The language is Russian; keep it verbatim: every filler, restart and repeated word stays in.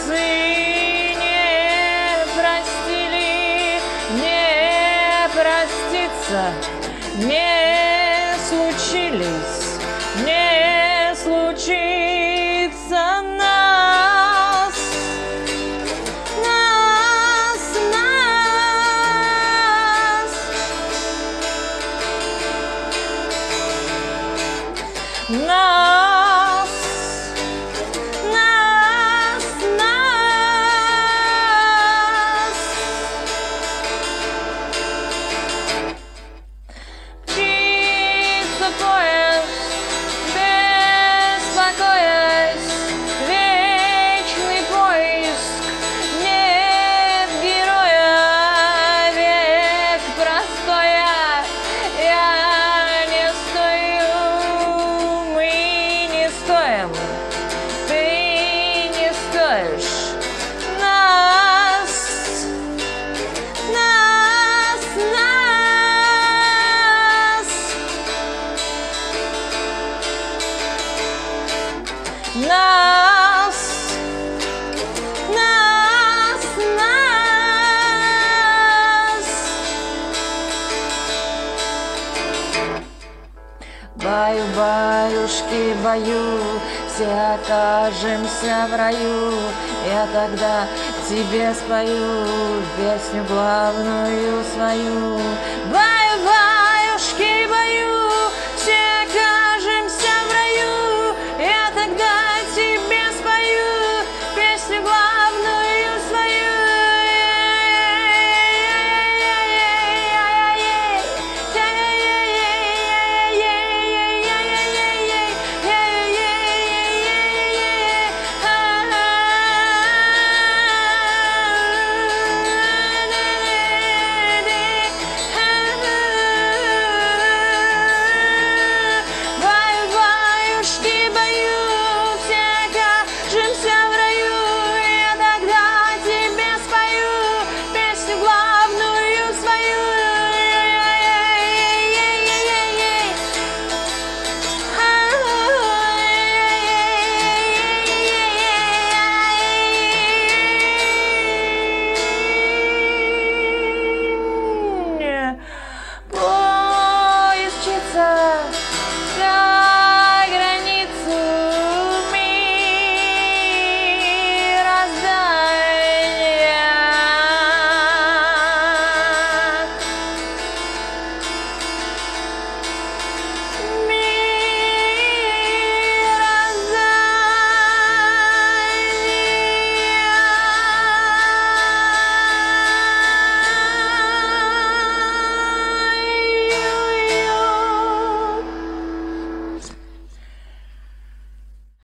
отцы не простили, не проститься не случились, не случится нас, нас, нас, нас, нас, нас. Птица поезд, беспокоясь, вечный поиск, нет героя, век простоя, я не стою, мы не стоим, ты не стоишь нас, нас, нас, нас, нас, нас. Баю, баюшки, баю, все окажемся в раю. Я тогда тебе спою песню главную свою. Баю!